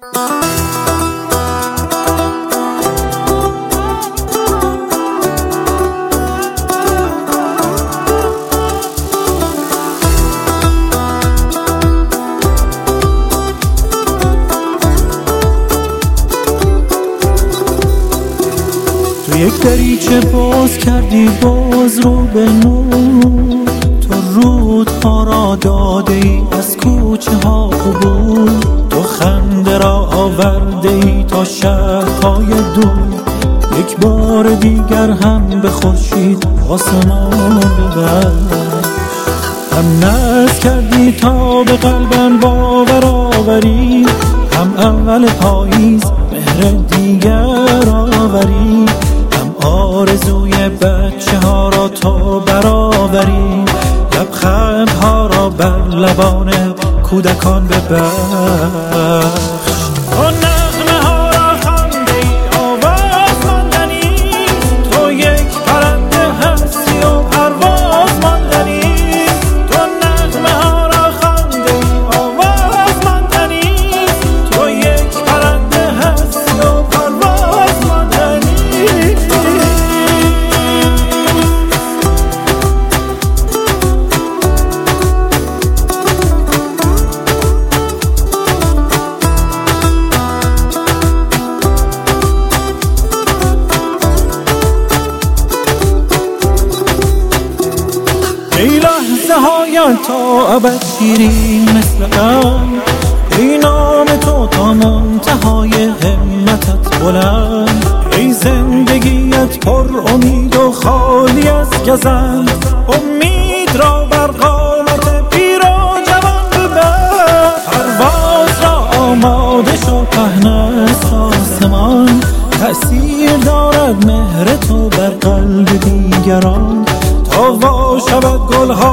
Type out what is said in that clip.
تو یک دریچه باز کردی باز رو به نور، تو رودها را داده ای از کوچه ها عبور، تو خنده را آورده ای تا شهرهای دور، یک بار دیگر هم به خورشید آسمان ببخش. هم ناز کردی تا به قلبم باور آوری، هم اول پاییز مهر دیگر آوری، هم آرزوی بچه ها را تو برآوری، لبخند ها را بر لبان کودکان ببخش. تو نغمه ها را خوانده ای آواز ماندنی، تو یک پرنده هستی و پرواز ماندنی، تو نغمه ها را خوانده ای آواز ماندنی، تو یک پرنده هستی و پرواز ماندنی. ای لحظه هایم تا ابد شیرین مثل غم، ای نام تو تا منتهای همتت بلند، ای زندگیت پر امید و خالی از گزند، امید را بر قامت پیر و جوان ببند، پرواز را آماده شو پهن است آسمان، تأثیر دارد مهر تو بر قلب دیگران، تا وا شود گلها